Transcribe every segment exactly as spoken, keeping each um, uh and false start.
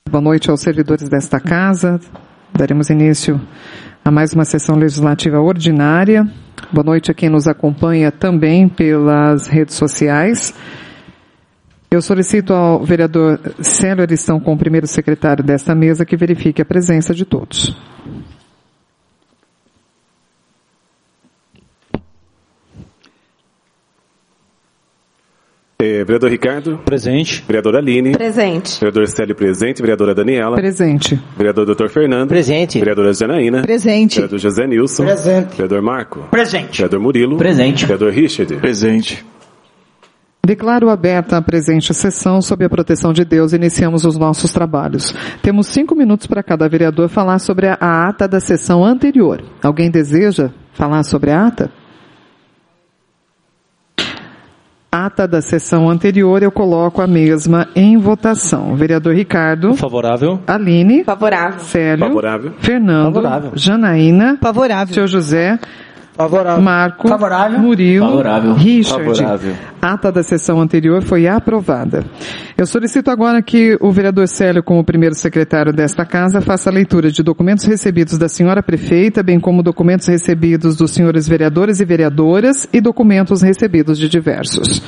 Boa noite aos servidores desta casa. Daremos início a mais uma sessão legislativa ordinária. Boa noite a quem nos acompanha também pelas redes sociais. Eu solicito ao vereador Célio Aristão, como primeiro secretário desta mesa, que verifique a presença de todos. É, vereador Ricardo. Presente. Vereadora Aline. Presente. Vereador Célio presente. Vereadora Daniela. Presente. Vereador doutor Fernando. Presente. Vereadora Janaína. Presente. Vereador José Nilson. Presente. Vereador Marco. Presente. Vereador Murilo. Presente. Vereador Richard. Presente. Declaro aberta a presente sessão sob a proteção de Deus. Iniciamos os nossos trabalhos. Temos cinco minutos para cada vereador falar sobre a ata da sessão anterior. Alguém deseja falar sobre a ata? Ata da sessão anterior, eu coloco a mesma em votação. Vereador Ricardo. Favorável. Aline. Favorável. Célio. Favorável. Fernando. Favorável. Janaína. Favorável. Senhor José. Favorável. Marco. Favorável. Murilo. Favorável. Richard. Favorável. A ata da sessão anterior foi aprovada. Eu solicito agora que o vereador Célio, como primeiro secretário desta casa, faça a leitura de documentos recebidos da senhora prefeita, bem como documentos recebidos dos senhores vereadores e vereadoras e documentos recebidos de diversos.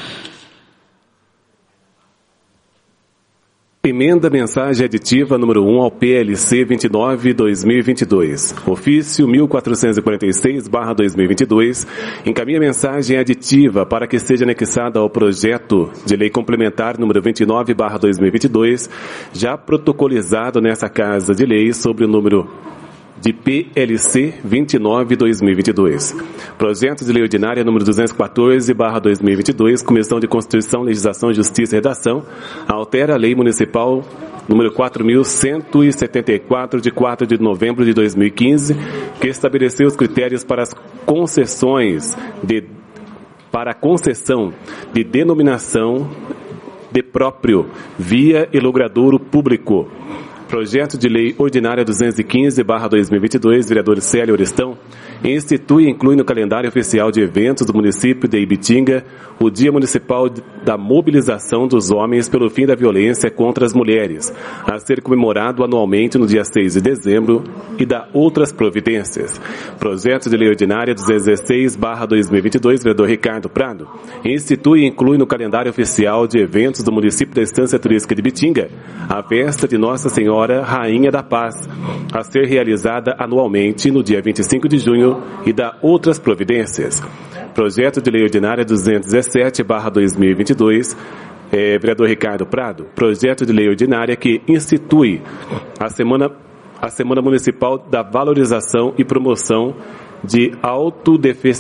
Emenda mensagem aditiva número um ao P L C vinte e nove barra dois mil e vinte e dois. Ofício mil quatrocentos e quarenta e seis barra dois mil e vinte e dois. Encaminha mensagem aditiva para que seja anexada ao projeto de lei complementar número vinte e nove barra dois mil e vinte e dois, já protocolizado nessa Casa de Lei sobre o número de P L C vinte e nove barra dois mil e vinte e dois. Projeto de Lei Ordinária número duzentos e quatorze barra dois mil e vinte e dois, Comissão de Constituição, Legislação, Justiça e Redação, altera a Lei Municipal número quatro mil cento e setenta e quatro, de quatro de novembro de dois mil e quinze, que estabeleceu os critérios para as concessões de, para a concessão de denominação de próprio via e logradouro público. Projeto de Lei Ordinária duzentos e quinze barra dois mil e vinte e dois, vereador Célio Aristão, institui e inclui no calendário oficial de eventos do município de Ibitinga o Dia Municipal da Mobilização dos Homens pelo Fim da Violência contra as Mulheres, a ser comemorado anualmente no dia seis de dezembro, e da outras providências. Projeto de Lei Ordinária duzentos e dezesseis barra dois mil e vinte e dois, vereador Ricardo Prado, institui e inclui no calendário oficial de eventos do município da Estância Turística de Ibitinga a festa de Nossa Senhora Rainha da Paz, a ser realizada anualmente no dia vinte e cinco de junho, e da outras providências. Projeto de Lei Ordinária duzentos e dezessete barra dois mil e vinte e dois, é, vereador Ricardo Prado, projeto de lei ordinária que institui a Semana, a Semana Municipal da Valorização e Promoção de Autodefe,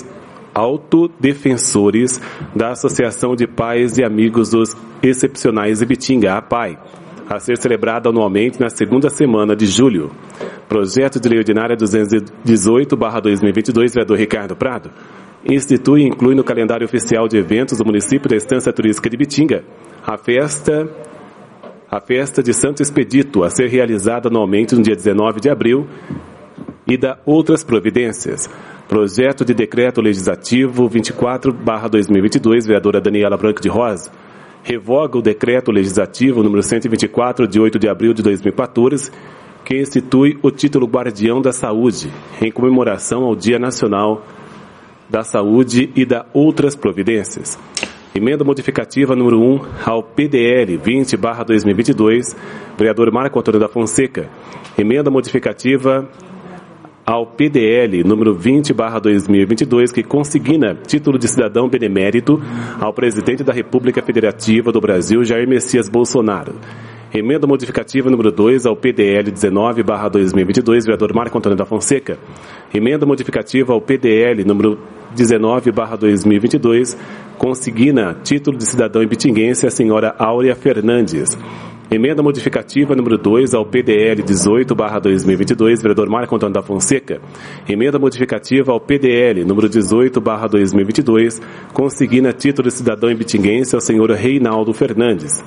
Autodefensores da Associação de Pais e Amigos dos Excepcionais Ibitinga, a P A I, a ser celebrada anualmente na segunda semana de julho. Projeto de Lei Ordinária duzentos e dezoito barra dois mil e vinte e dois, vereador Ricardo Prado, institui e inclui no calendário oficial de eventos do município da Estância Turística de Ibitinga a festa, a festa de Santo Expedito, a ser realizada anualmente no dia dezenove de abril, e da outras providências. Projeto de Decreto Legislativo vinte e quatro barra dois mil e vinte e dois, vereadora Daniela Branco de Rosa, revoga o Decreto Legislativo número cento e vinte e quatro, de oito de abril de dois mil e quatorze, que institui o título Guardião da Saúde, em comemoração ao Dia Nacional da Saúde, e da outras providências. Emenda modificativa número um ao P D L vinte barra dois mil e vinte e dois, vereador Marco Antônio da Fonseca. Emenda modificativa ao P D L número vinte barra dois mil e vinte e dois, que consigna título de cidadão benemérito ao presidente da República Federativa do Brasil, Jair Messias Bolsonaro. Emenda modificativa número dois ao P D L dezenove barra dois mil e vinte e dois, vereador Marco Antônio da Fonseca. Emenda modificativa ao P D L número dezenove barra dois mil e vinte e dois, consigna título de cidadão ibitinguense a senhora Áurea Fernandes. Emenda modificativa número dois ao P D L dezoito barra dois mil e vinte e dois, vereador Marco Antônio da Fonseca. Emenda modificativa ao P D L número dezoito barra dois mil e vinte e dois, consigna título de cidadão ibitinguense ao senhor Reinaldo Fernandes.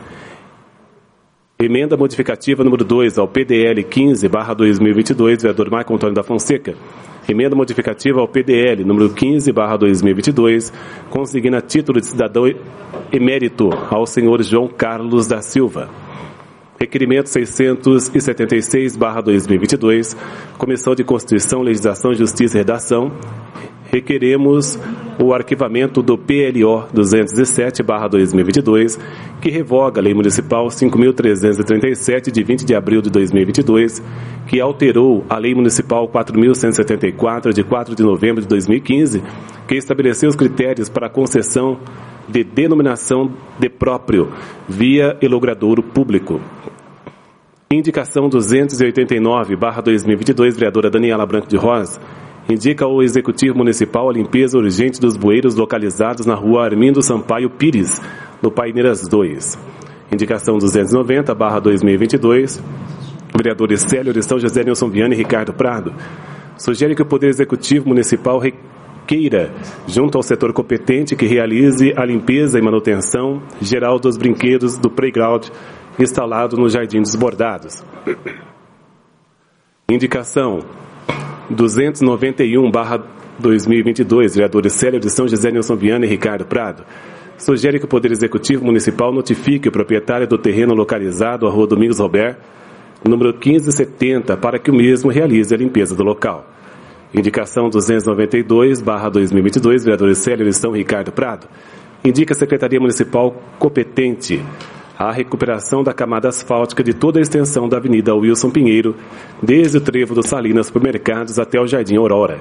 Emenda modificativa número dois ao P D L quinze barra dois mil e vinte e dois, vereador Marco Antônio da Fonseca. Emenda modificativa ao P D L número quinze barra dois mil e vinte e dois, consigna título de cidadão emérito ao senhor João Carlos da Silva. Requerimento seiscentos e setenta e seis barra dois mil e vinte e dois, Comissão de Constituição, Legislação, Justiça e Redação. Requeremos o arquivamento do P L O duzentos e sete barra dois mil e vinte e dois, que revoga a Lei Municipal cinco mil trezentos e trinta e sete, de vinte de abril de dois mil e vinte e dois, que alterou a Lei Municipal quatro mil cento e setenta e quatro, de quatro de novembro de dois mil e quinze, que estabeleceu os critérios para a concessão de denominação de próprio via elogradouro público. Indicação duzentos e oitenta e nove barra dois mil e vinte e dois, vereadora Daniela Branco de Rosa, indica ao Executivo Municipal a limpeza urgente dos bueiros localizados na rua Armindo Sampaio Pires, no Paineiras dois. Indicação duzentos e noventa barra dois mil e vinte e dois, vereadores Célio Oristão, José Nilson Viana e Ricardo Prado, sugere que o Poder Executivo Municipal requeira, junto ao setor competente, que realize a limpeza e manutenção geral dos brinquedos do playground instalado no Jardim dos Bordados. Indicação duzentos e noventa e um barra dois mil e vinte e dois, vereadores Célio de São José, Nilson Viana e Ricardo Prado, sugere que o Poder Executivo Municipal notifique o proprietário do terreno localizado à rua Domingos Robert, número quinze setenta, para que o mesmo realize a limpeza do local. Indicação duzentos e noventa e dois barra dois mil e vinte e dois, vereadores Célio de São Ricardo Prado, indica a Secretaria Municipal competente a recuperação da camada asfáltica de toda a extensão da Avenida Wilson Pinheiro, desde o trevo dos Salinas Supermercados até o Jardim Aurora.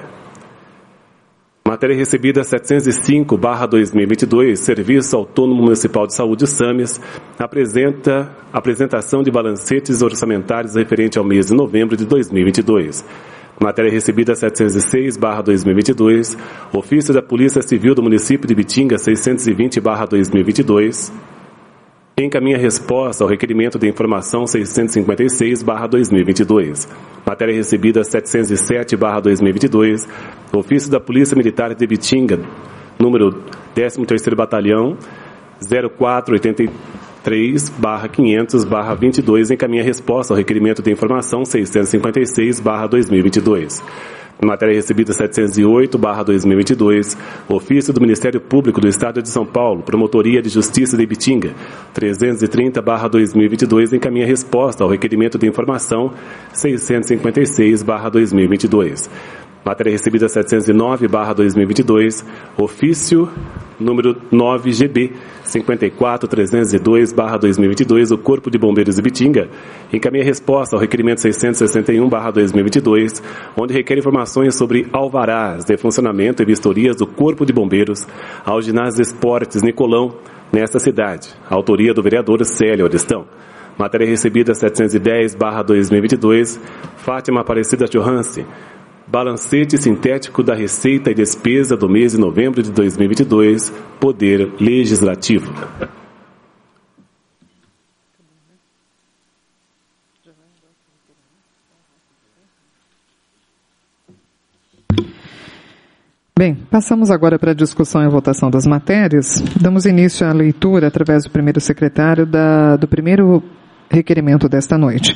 Matéria recebida setecentos e cinco barra dois mil e vinte e dois, Serviço Autônomo Municipal de Saúde, SAMES, apresenta apresentação de balancetes orçamentários referente ao mês de novembro de dois mil e vinte e dois. Matéria recebida setecentos e seis barra dois mil e vinte e dois, Ofício da Polícia Civil do Município de Bitinga, seiscentos e vinte barra dois mil e vinte e dois, encaminha resposta ao requerimento de informação seiscentos e cinquenta e seis barra dois mil e vinte e dois. Matéria recebida setecentos e sete barra dois mil e vinte e dois, Ofício da Polícia Militar de Bitinga, número décimo terceiro Batalhão, zero quatro oitenta e três barra quinhentos barra vinte e dois, encaminha resposta ao requerimento de informação seiscentos e cinquenta e seis barra dois mil e vinte e dois. Matéria recebida setecentos e oito barra dois mil e vinte e dois, Ofício do Ministério Público do Estado de São Paulo, Promotoria de Justiça de Ibitinga, trezentos e trinta barra dois mil e vinte e dois, encaminha resposta ao requerimento de informação seiscentos e cinquenta e seis barra dois mil e vinte e dois. Matéria recebida setecentos e nove barra dois mil e vinte e dois, Ofício número nove G B cinquenta e quatro trezentos e dois barra dois mil e vinte e dois, o Corpo de Bombeiros de Ibitinga, encaminha resposta ao requerimento seiscentos e sessenta e um barra dois mil e vinte e dois, onde requer informações sobre alvarás de funcionamento e vistorias do Corpo de Bombeiros ao Ginásio Esportes Nicolão, nesta cidade. Autoria do vereador Célio Oristão. Matéria recebida setecentos e dez barra dois mil e vinte e dois, Fátima Aparecida Johanse, balancete sintético da receita e despesa do mês de novembro de dois mil e vinte e dois, Poder Legislativo. Bem, passamos agora para a discussão e votação das matérias. Damos início à leitura, através do primeiro secretário, da, do primeiro requerimento desta noite.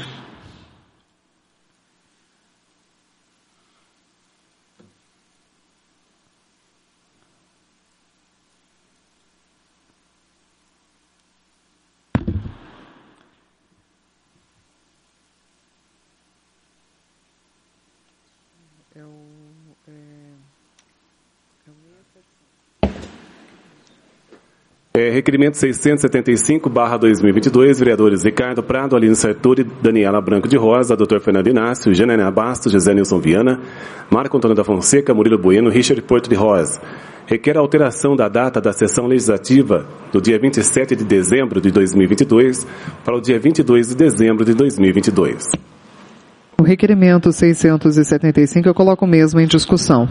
É, requerimento seiscentos e setenta e cinco barra dois mil e vinte e dois, vereadores Ricardo Prado, Aline Sartori, Daniela Branco de Rosa, doutor Fernando Inácio, Janaina Bastos, José Nilson Viana, Marco Antônio da Fonseca, Murilo Bueno, Richard Porto de Rosa. Requer a alteração da data da sessão legislativa do dia vinte e sete de dezembro de dois mil e vinte e dois para o dia vinte e dois de dezembro de dois mil e vinte e dois. O requerimento seiscentos e setenta e cinco eu coloco mesmo em discussão.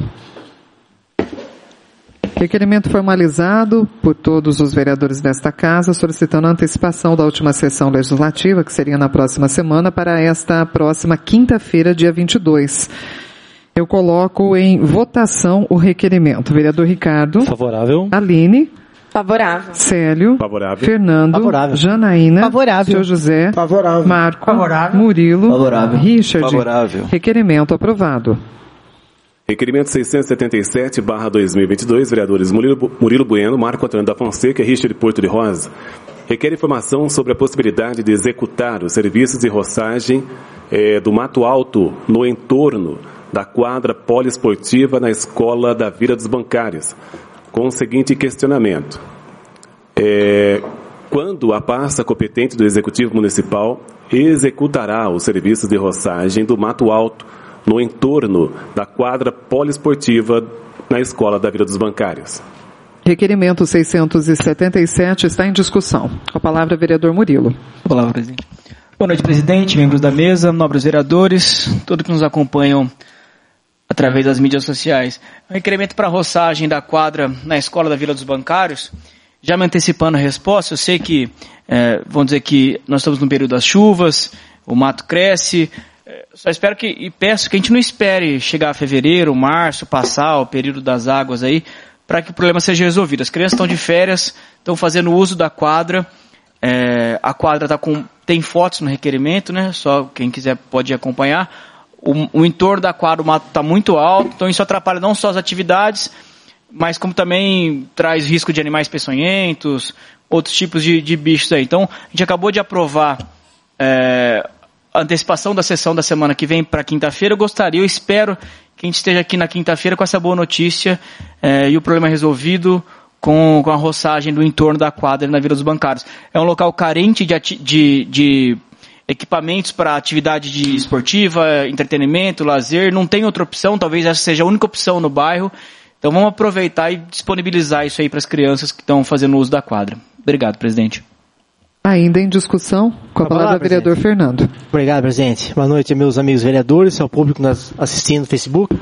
Requerimento formalizado por todos os vereadores desta casa, solicitando a antecipação da última sessão legislativa, que seria na próxima semana, para esta próxima quinta-feira, dia vinte e dois. Eu coloco em votação o requerimento. Vereador Ricardo. Favorável. Aline. Favorável. Célio. Favorável. Fernando. Favorável. Janaína. Favorável. Seu José. Favorável. Marco. Favorável. Murilo. Favorável. Richard. Favorável. Requerimento aprovado. Requerimento seiscentos e setenta e sete barra dois mil e vinte e dois, vereadores Murilo, Murilo Bueno, Marco Antônio da Fonseca e Richard Porto de Rosa. requer informação sobre a possibilidade de executar os serviços de roçagem eh, do Mato Alto no entorno da quadra poliesportiva na escola da Vila dos Bancários, com o seguinte questionamento. É, quando a pasta competente do Executivo Municipal executará os serviços de roçagem do Mato Alto no entorno da quadra poliesportiva na escola da Vila dos Bancários? Requerimento seiscentos e setenta e sete está em discussão. Com a palavra, vereador Murilo. Com a palavra, presidente. Boa noite, presidente, membros da mesa, nobres vereadores, todos que nos acompanham através das mídias sociais. O requerimento para roçagem da quadra na escola da Vila dos Bancários, já me antecipando a resposta, eu sei que, é, vamos dizer que nós estamos no período das chuvas, o mato cresce, é, só espero que, e peço que a gente não espere chegar a fevereiro, março, passar o período das águas aí, para que o problema seja resolvido. As crianças estão de férias, estão fazendo uso da quadra, é, a quadra tá com, tem fotos no requerimento, né? Só quem quiser pode acompanhar. O, o entorno da quadra, o mato está muito alto, então isso atrapalha não só as atividades, mas como também traz risco de animais peçonhentos, outros tipos de, de bichos aí. Então, a gente acabou de aprovar é, a antecipação da sessão da semana que vem para quinta-feira. Eu gostaria, eu espero que a gente esteja aqui na quinta-feira com essa boa notícia é, e o problema resolvido com, com a roçagem do entorno da quadra na Vila dos Bancários. É um local carente de, de, de equipamentos para atividade de esportiva, entretenimento, lazer, não tem outra opção, talvez essa seja a única opção no bairro. Então vamos aproveitar e disponibilizar isso aí para as crianças que estão fazendo uso da quadra. Obrigado, presidente. Ainda em discussão, com a palavra, vereador Fernando. Obrigado, presidente. Boa noite, meus amigos vereadores, ao público nos assistindo no Facebook.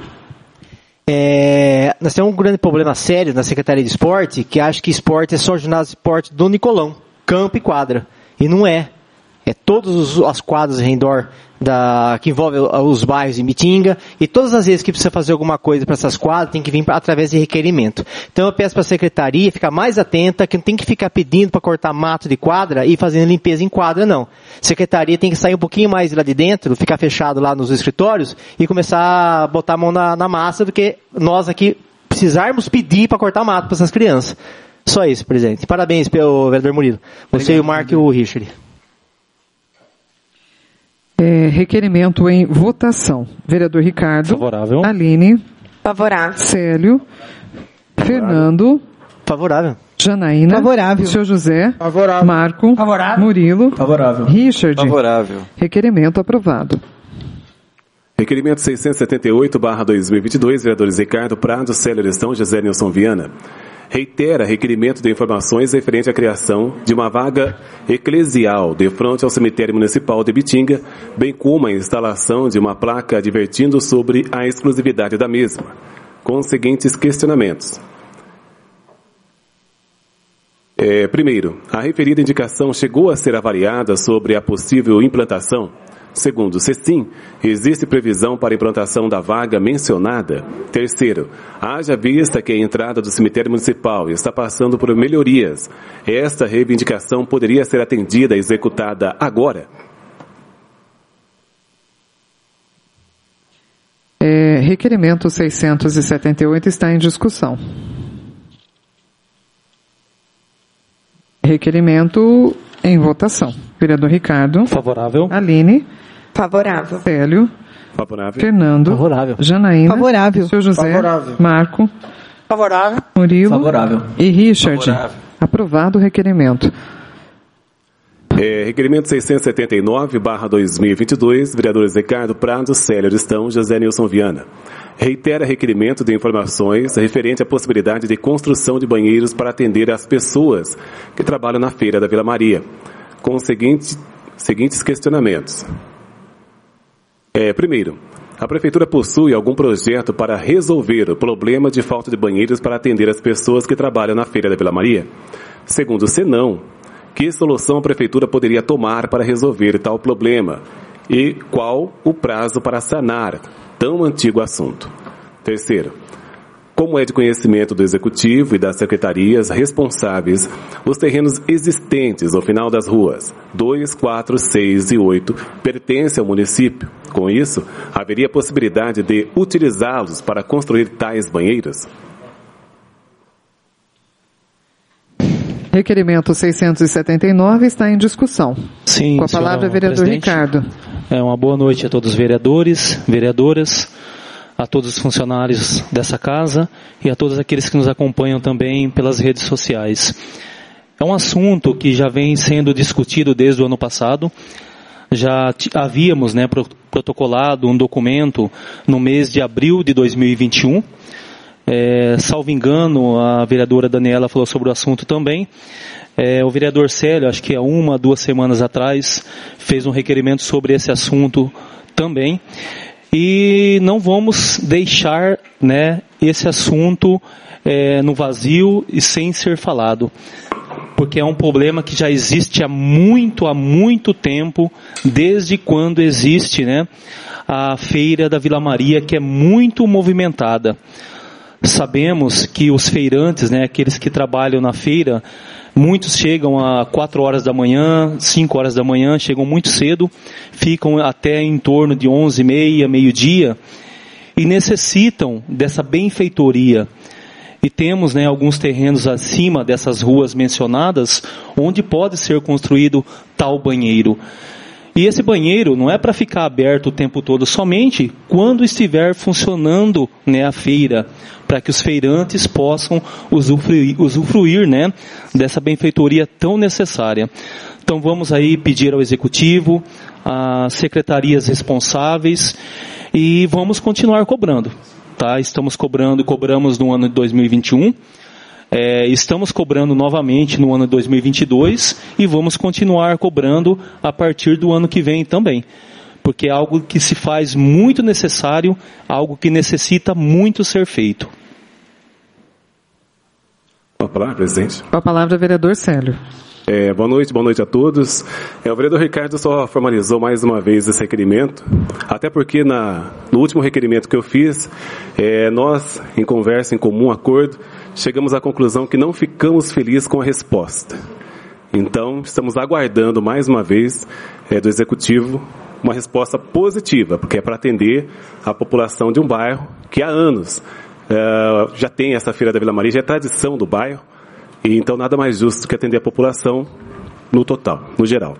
É, nós temos um grande problema sério na Secretaria de Esporte, que acha que esporte é só ginásio de esporte do Nicolão, campo e quadra. E não é. É todas as quadras ao redor da, que envolvem os bairros de Mitinga, e todas as vezes que precisa fazer alguma coisa para essas quadras, tem que vir pra, através de requerimento. Então eu peço para a Secretaria ficar mais atenta, que não tem que ficar pedindo para cortar mato de quadra e fazendo limpeza em quadra, não. A Secretaria tem que sair um pouquinho mais lá de dentro, ficar fechado lá nos escritórios e começar a botar a mão na, na massa, do que nós aqui precisarmos pedir para cortar mato para essas crianças. Só isso, presidente. Parabéns, pelo vereador Murilo. Você, e o Marco e o Richard. É, requerimento em votação. Vereador Ricardo. Favorável. Aline. Favorável. Célio. Favorável. Fernando. Favorável. Janaína. Favorável. Senhor José. Favorável. Marco. Favorável. Murilo. Favorável. Richard. Favorável. Requerimento aprovado. Requerimento seiscentos e setenta e oito barra dois mil e vinte e dois, vereadores Ricardo Prado, Célio Aristão, José Nilson Viana. Reitera requerimento de informações referente à criação de uma vaga eclesial de frente ao cemitério municipal de Bitinga, bem como a instalação de uma placa advertindo sobre a exclusividade da mesma, com os seguintes questionamentos. É, primeiro, a referida indicação chegou a ser avaliada sobre a possível implantação? Segundo, se sim, existe previsão para a implantação da vaga mencionada? Terceiro, haja vista que a entrada do cemitério municipal está passando por melhorias, esta reivindicação poderia ser atendida e executada agora? É, requerimento seiscentos e setenta e oito está em discussão. Requerimento em votação. Vereador Ricardo. Favorável. Aline. Favorável. Célio. Favorável. Fernando. Favorável. Janaína. Favorável. Senhor José. Favorável. Marco. Favorável. Murilo. Favorável. E Richard. Favorável. Aprovado o requerimento. É, requerimento seiscentos e setenta e nove barra dois mil e vinte e dois, vereadores Ricardo Prado, Célio Aristão, José Nilson Viana. Reitera requerimento de informações referente à possibilidade de construção de banheiros para atender as pessoas que trabalham na feira da Vila Maria, com os seguintes, seguintes questionamentos. É, primeiro, a Prefeitura possui algum projeto para resolver o problema de falta de banheiros para atender as pessoas que trabalham na feira da Vila Maria? Segundo, se não, que solução a Prefeitura poderia tomar para resolver tal problema? E qual o prazo para sanar tão antigo assunto? Terceiro, como é de conhecimento do Executivo e das secretarias responsáveis, os terrenos existentes ao final das ruas dois, quatro, seis e oito pertencem ao município. Com isso, haveria possibilidade de utilizá-los para construir tais banheiros? Requerimento seiscentos e setenta e nove está em discussão. Sim, com a palavra, senhora, vereador presidente. Ricardo. É, uma boa noite a todos os vereadores, vereadoras, a todos os funcionários dessa casa e a todos aqueles que nos acompanham também pelas redes sociais. É um assunto que já vem sendo discutido desde o ano passado. Já havíamos, né, protocolado um documento no mês de abril de dois mil e vinte e um. É, salvo engano, a vereadora Daniela falou sobre o assunto também. É, o vereador Célio, acho que há uma, duas semanas atrás, fez um requerimento sobre esse assunto também. E não vamos deixar, né, esse assunto é, no vazio e sem ser falado. Porque é um problema que já existe há muito, há muito tempo, desde quando existe, né, a feira da Vila Maria, que é muito movimentada. Sabemos que os feirantes, né, aqueles que trabalham na feira, muitos chegam a quatro horas da manhã, cinco horas da manhã, chegam muito cedo, ficam até em torno de onze e meia, meio-dia, e necessitam dessa benfeitoria. E temos, né, alguns terrenos acima dessas ruas mencionadas, onde pode ser construído tal banheiro. E esse banheiro não é para ficar aberto o tempo todo, somente quando estiver funcionando, né, a feira, para que os feirantes possam usufruir, usufruir, né, dessa benfeitoria tão necessária. Então vamos aí pedir ao Executivo, às secretarias responsáveis, e vamos continuar cobrando. Tá? Estamos cobrando, cobramos no ano de dois mil e vinte e um, é, estamos cobrando novamente no ano de dois mil e vinte e dois e vamos continuar cobrando a partir do ano que vem também. Porque é algo que se faz muito necessário, algo que necessita muito ser feito. Com a palavra, presidente. Com a palavra, vereador Célio. É, boa noite, boa noite a todos. É, o vereador Ricardo só formalizou mais uma vez esse requerimento, até porque na, no último requerimento que eu fiz, é, nós, em conversa, em comum acordo, chegamos à conclusão que não ficamos felizes com a resposta. Então, estamos aguardando mais uma vez é, do Executivo uma resposta positiva, porque é para atender a população de um bairro que há anos é, já tem essa Feira da Vila Maria, já é tradição do bairro. E então nada mais justo que atender a população no total, no geral.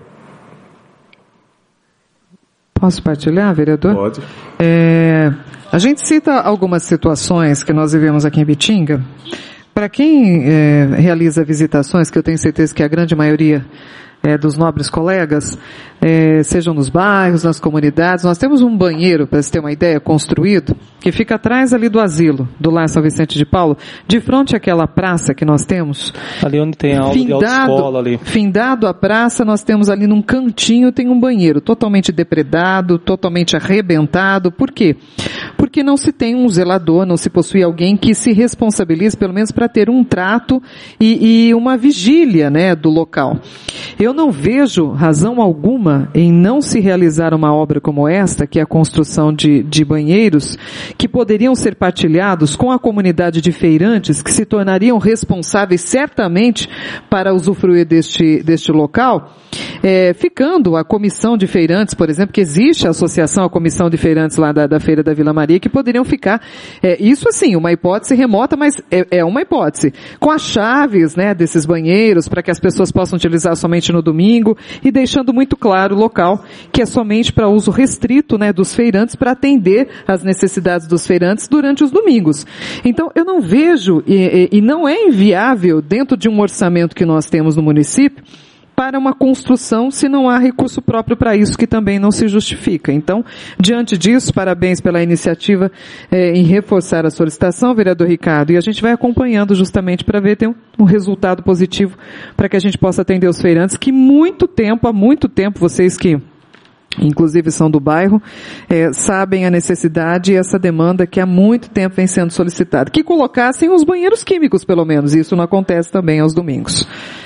Posso partilhar, vereador? Pode. É, a gente cita algumas situações que nós vivemos aqui em Bitinga. Para quem é, realiza visitações, que eu tenho certeza que a grande maioria é, dos nobres colegas, é, sejam nos bairros, nas comunidades, nós temos um banheiro, para você ter uma ideia, construído, que fica atrás ali do asilo, do Lar São Vicente de Paulo, de frente àquela praça que nós temos. Ali onde tem a aula findado, de autoescola ali. Findado a praça, nós temos ali num cantinho, tem um banheiro totalmente depredado, totalmente arrebentado. Por quê? Porque não se tem um zelador, não se possui alguém que se responsabilize, pelo menos para ter um trato e, e uma vigília, né, do local. Eu não vejo razão alguma em não se realizar uma obra como esta, que é a construção de, de banheiros, que poderiam ser partilhados com a comunidade de feirantes, que se tornariam responsáveis certamente para usufruir deste, deste local, é, ficando a comissão de feirantes, por exemplo, que existe a associação, a comissão de feirantes lá da, da Feira da Vila Maria, que poderiam ficar, é, isso assim, uma hipótese remota, mas é, é uma hipótese, com as chaves, né, desses banheiros, para que as pessoas possam utilizar somente no domingo, e deixando muito claro o local, que é somente para uso restrito, né, dos feirantes, para atender as necessidades dos feirantes durante os domingos. Então, eu não vejo, e, e, e não é inviável, dentro de um orçamento que nós temos no município, para uma construção, se não há recurso próprio para isso, que também não se justifica. Então, diante disso, parabéns pela iniciativa eh, em reforçar a solicitação, vereador Ricardo, e a gente vai acompanhando justamente para ver ter um, um resultado positivo, para que a gente possa atender os feirantes, que muito tempo, há muito tempo, vocês que inclusive são do bairro, eh, sabem a necessidade e essa demanda que há muito tempo vem sendo solicitada. Que colocassem os banheiros químicos, pelo menos, isso não acontece também aos domingos.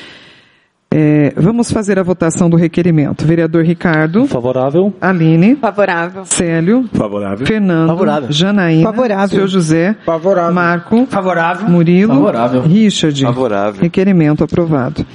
É, vamos fazer a votação do requerimento. Vereador Ricardo. Favorável. Aline. Favorável. Célio. Favorável. Fernando. Favorável. Janaína. Favorável. Seu José. Favorável. Marco. Favorável. Murilo. Favorável. Richard. Favorável. Requerimento aprovado.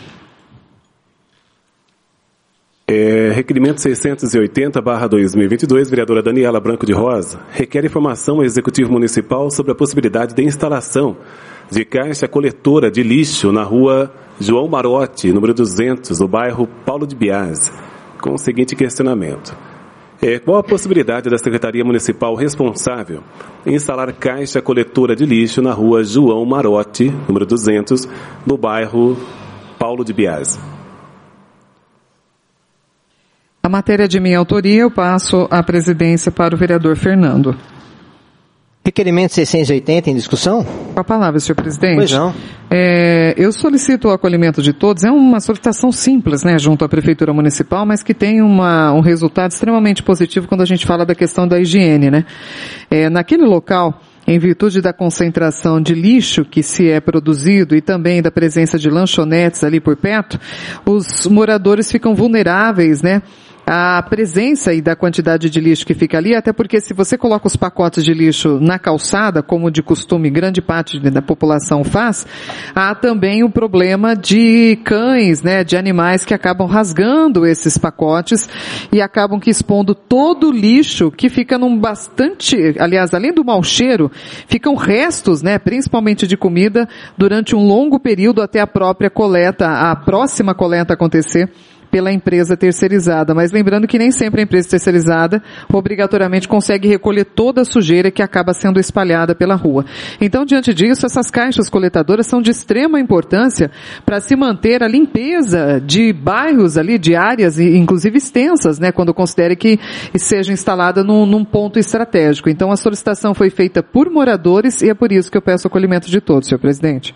É, requerimento seiscentos e oitenta barra dois mil e vinte e dois, vereadora Daniela Branco de Rosa, requer informação ao Executivo Municipal sobre a possibilidade de instalação de caixa coletora de lixo na rua João Marotti, número duzentos, no bairro Paulo de Biase, com o seguinte questionamento. É, qual a possibilidade da Secretaria Municipal responsável em instalar caixa coletora de lixo na rua João Marotti, número duzentos, no bairro Paulo de Biase? A matéria de minha autoria, eu passo a presidência para o vereador Fernando. Requerimento seiscentos e oitenta em discussão? Com a palavra, senhor presidente. Pois não. É, eu solicito o acolhimento de todos. É uma solicitação simples, né, junto à Prefeitura Municipal, mas que tem uma, um resultado extremamente positivo quando a gente fala da questão da higiene, né? É, naquele local, em virtude da concentração de lixo que se é produzido e também da presença de lanchonetes ali por perto, os moradores ficam vulneráveis, né, a presença e da quantidade de lixo que fica ali, até porque se você coloca os pacotes de lixo na calçada, como de costume grande parte da população faz, há também o problema de cães, né, de animais que acabam rasgando esses pacotes e acabam que expondo todo o lixo que fica num bastante, aliás, além do mau cheiro, ficam restos, né, principalmente de comida, durante um longo período até a própria coleta, a próxima coleta acontecer pela empresa terceirizada, mas lembrando que nem sempre a empresa terceirizada obrigatoriamente consegue recolher toda a sujeira que acaba sendo espalhada pela rua. Então, diante disso, essas caixas coletadoras são de extrema importância para se manter a limpeza de bairros ali, de áreas, inclusive extensas, né, quando considere que seja instalada num, num ponto estratégico. Então, a solicitação foi feita por moradores e é por isso que eu peço o acolhimento de todos, senhor presidente.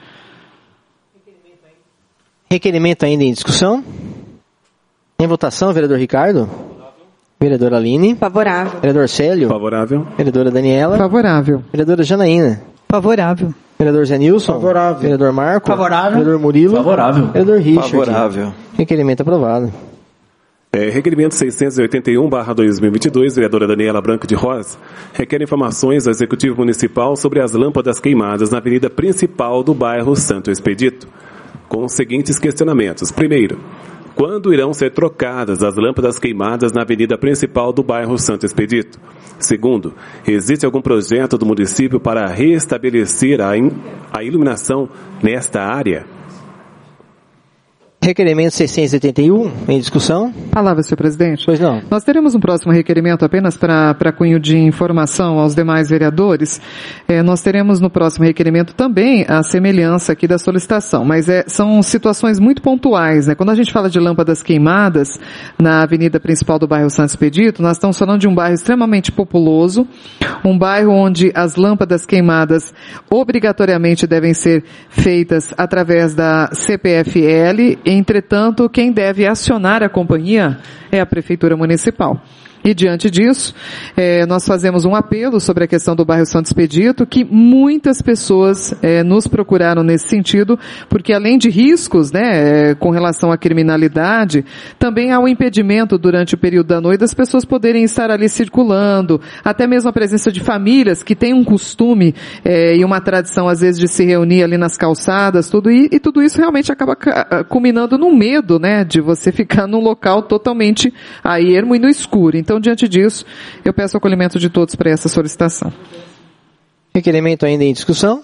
Requerimento ainda em discussão? Em votação, vereador Ricardo? Favorável. Vereadora Aline? Favorável. Vereador Célio? Favorável. Vereadora Daniela? Favorável. Vereadora Janaína? Favorável. Vereador Zé Nilson? Favorável. Vereador Marco? Favorável. Vereador Murilo? Favorável. Vereador Richard? Favorável. Requerimento aprovado. É, requerimento seiscentos e oitenta e um barra dois mil e vinte e dois, vereadora Daniela Branco de Rosa, requer informações ao Executivo Municipal sobre as lâmpadas queimadas na avenida principal do bairro Santo Expedito, com os seguintes questionamentos. Primeiro, quando irão ser trocadas as lâmpadas queimadas na avenida principal do bairro Santo Expedito? Segundo, existe algum projeto do município para restabelecer a, in, a iluminação nesta área? Requerimento seiscentos e oitenta e um, em discussão. Palavra, senhor presidente. Pois não. Nós teremos um próximo requerimento apenas para cunho de informação aos demais vereadores. É, nós teremos no próximo requerimento também a semelhança aqui da solicitação, mas é, são situações muito pontuais, né? Quando a gente fala de lâmpadas queimadas na avenida principal do bairro Santo Expedito, nós estamos falando de um bairro extremamente populoso, um bairro onde as lâmpadas queimadas obrigatoriamente devem ser feitas através da C P F L. Entretanto, quem deve acionar a companhia é a Prefeitura Municipal. E diante disso, eh, nós fazemos um apelo sobre a questão do bairro Santo Expedito, que muitas pessoas eh, nos procuraram nesse sentido, porque além de riscos, né, eh, com relação à criminalidade, também há o impedimento durante o período da noite das pessoas poderem estar ali circulando, até mesmo a presença de famílias que têm um costume eh, e uma tradição às vezes de se reunir ali nas calçadas, tudo, e, e tudo isso realmente acaba culminando num medo, né, de você ficar num local totalmente a ermo e no escuro. Então, Então, diante disso, eu peço o acolhimento de todos para essa solicitação. Requerimento ainda em discussão.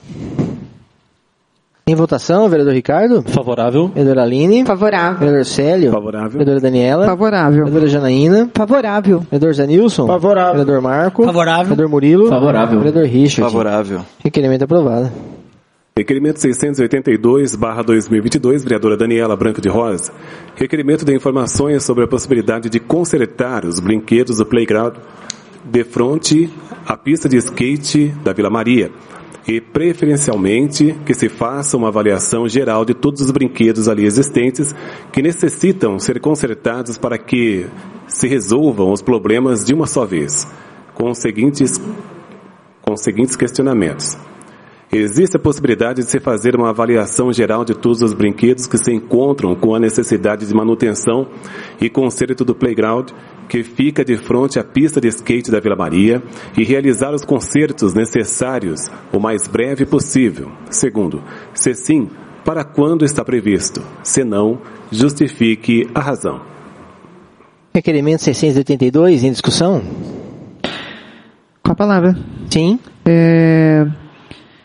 Em votação, vereador Ricardo? Favorável. Vereadora Aline? Favorável. Vereador Célio? Favorável. Vereadora Daniela? Favorável. Vereadora Janaína? Favorável. Vereador Zé Nilson? Favorável. Vereador Marco? Favorável. Vereador Murilo? Favorável. Vereador Richard? Favorável. Requerimento aprovado. Requerimento seiscentos e oitenta e dois barra dois mil e vinte e dois, vereadora Daniela Branco de Rosa. Requerimento de informações sobre a possibilidade de consertar os brinquedos do playground de frente à pista de skate da Vila Maria e, preferencialmente, que se faça uma avaliação geral de todos os brinquedos ali existentes que necessitam ser consertados para que se resolvam os problemas de uma só vez, com os seguintes, com os seguintes questionamentos. Existe a possibilidade de se fazer uma avaliação geral de todos os brinquedos que se encontram com a necessidade de manutenção e conserto do playground que fica de frente à pista de skate da Vila Maria e realizar os consertos necessários o mais breve possível. Segundo, se sim, para quando está previsto? Se não, justifique a razão. Requerimento seiscentos e oitenta e dois em discussão. Com a palavra. Sim. É...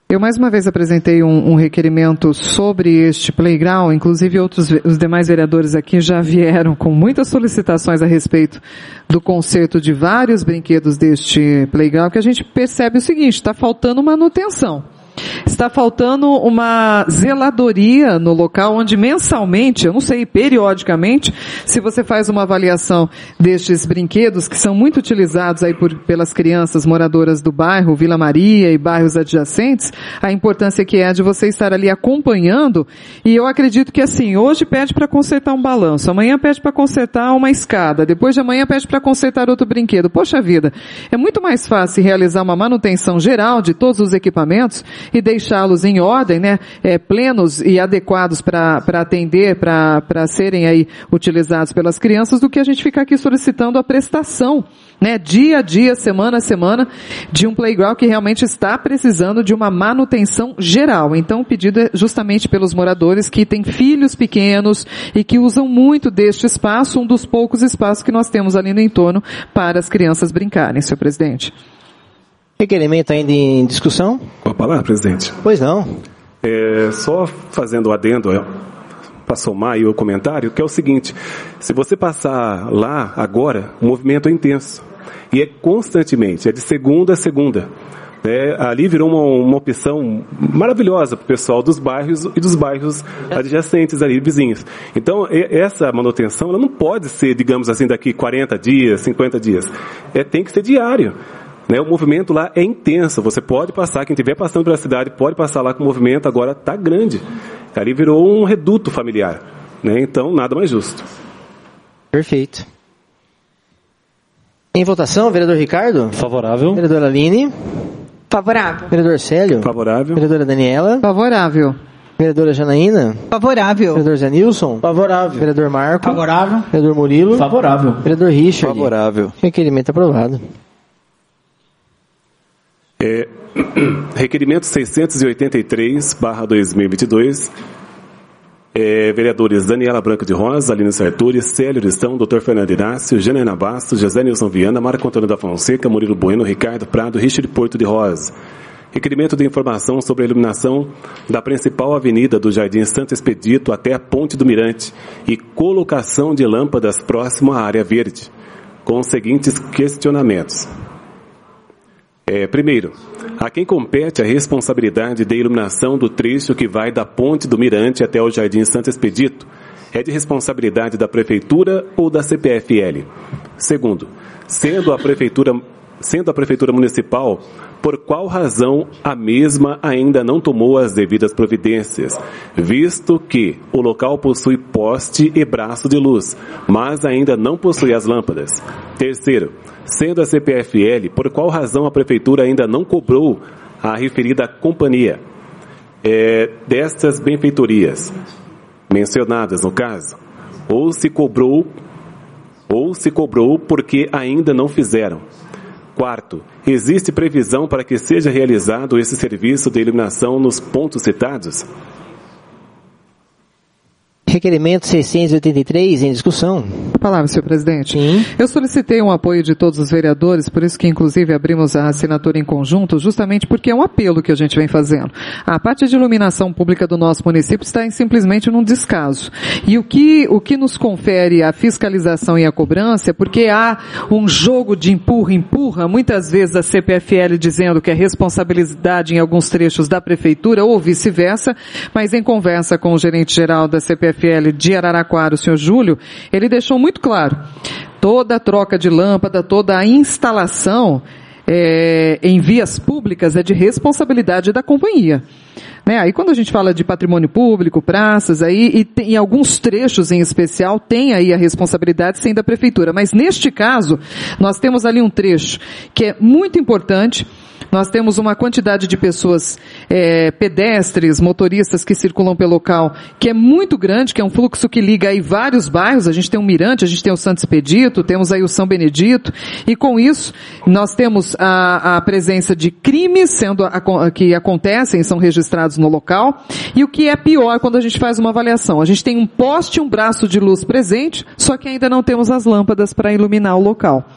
Eu mais uma vez apresentei um, um requerimento sobre este playground, inclusive outros, os demais vereadores aqui já vieram com muitas solicitações a respeito do conserto de vários brinquedos deste playground, que a gente percebe o seguinte, está faltando manutenção. Está faltando uma zeladoria no local onde mensalmente, eu não sei, periodicamente, se você faz uma avaliação destes brinquedos que são muito utilizados aí por, pelas crianças moradoras do bairro Vila Maria e bairros adjacentes, a importância que é de você estar ali acompanhando, e eu acredito que assim, hoje pede para consertar um balanço, amanhã pede para consertar uma escada, depois de amanhã pede para consertar outro brinquedo. Poxa vida, é muito mais fácil realizar uma manutenção geral de todos os equipamentos e deixá-los em ordem, né, é, plenos e adequados para atender, para serem aí utilizados pelas crianças, do que a gente ficar aqui solicitando a prestação, né, dia a dia, semana a semana, de um playground que realmente está precisando de uma manutenção geral. Então o pedido é justamente pelos moradores que têm filhos pequenos e que usam muito deste espaço, um dos poucos espaços que nós temos ali no entorno para as crianças brincarem, senhor presidente. Requerimento ainda em discussão? Com a palavra, presidente. Pois não. É, só fazendo o adendo para somar aí o comentário, que é o seguinte, se você passar lá agora, o movimento é intenso. E é constantemente, é de segunda a segunda. É, ali virou uma, uma opção maravilhosa para o pessoal dos bairros e dos bairros adjacentes ali, vizinhos. Então, essa manutenção ela não pode ser, digamos assim, daqui quarenta dias, cinquenta dias. É, tem que ser diário. Né, o movimento lá é intenso, você pode passar, quem estiver passando pela cidade pode passar lá com o movimento, agora está grande. Ali virou um reduto familiar, né, então nada mais justo. Perfeito. Em votação, vereador Ricardo? Favorável. Vereadora Aline? Favorável. Vereador Célio? Favorável. Vereadora Daniela? Favorável. Vereadora Janaína? Favorável. Vereador Zé Nilson? Favorável. Vereador Marco? Favorável. Vereador Murilo? Favorável. Vereador Richard? Favorável. Requerimento aprovado. É, requerimento seiscentos e oitenta e três barra dois mil e vinte e dois, é, vereadores Daniela Branco de Rosa, Aline Sartori, Célio Aristão, doutor Fernando Inácio, Janaína Bastos, José Nilson Viana, Marco Antônio da Fonseca, Murilo Bueno, Ricardo Prado, Richard Porto de Rosa. Requerimento de informação sobre a iluminação da principal avenida do Jardim Santo Expedito até a Ponte do Mirante e colocação de lâmpadas próximo à área verde, com os seguintes questionamentos. É, primeiro, a quem compete a responsabilidade de iluminação do trecho que vai da Ponte do Mirante até o Jardim Santo Expedito? É de responsabilidade da Prefeitura ou da C P F L? Segundo, sendo a Prefeitura, sendo a Prefeitura Municipal, por qual razão a mesma ainda não tomou as devidas providências, visto que o local possui poste e braço de luz, mas ainda não possui as lâmpadas? Terceiro, sendo a C P F L, por qual razão a Prefeitura ainda não cobrou a referida companhia é, destas benfeitorias mencionadas no caso? Ou se cobrou, ou se cobrou porque ainda não fizeram? Quarto, existe previsão para que seja realizado esse serviço de iluminação nos pontos citados? Requerimento seiscentos e oitenta e três em discussão. A palavra, senhor presidente. Sim. Eu solicitei um apoio de todos os vereadores, por isso que inclusive abrimos a assinatura em conjunto, justamente porque é um apelo que a gente vem fazendo. A parte de iluminação pública do nosso município está em, simplesmente num descaso. E o que, o que nos confere a fiscalização e a cobrança é porque há um jogo de empurra-empurra, muitas vezes a C P F L dizendo que é responsabilidade em alguns trechos da prefeitura ou vice-versa, mas em conversa com o gerente geral da C P F L de Araraquara, o senhor Júlio, ele deixou muito claro, toda a troca de lâmpada, toda a instalação é, em vias públicas é de responsabilidade da companhia. Né? Aí quando a gente fala de patrimônio público, praças, aí, e tem, em alguns trechos em especial, tem aí a responsabilidade sim da prefeitura. Mas neste caso, nós temos ali um trecho que é muito importante. Nós temos uma quantidade de pessoas, é, pedestres, motoristas que circulam pelo local, que é muito grande, que é um fluxo que liga aí vários bairros. A gente tem o Mirante, a gente tem o Santo Expedito, temos aí o São Benedito, e com isso nós temos a, a presença de crimes sendo a, que acontecem, são registrados no local, e o que é pior quando a gente faz uma avaliação, a gente tem um poste e um braço de luz presente, só que ainda não temos as lâmpadas para iluminar o local.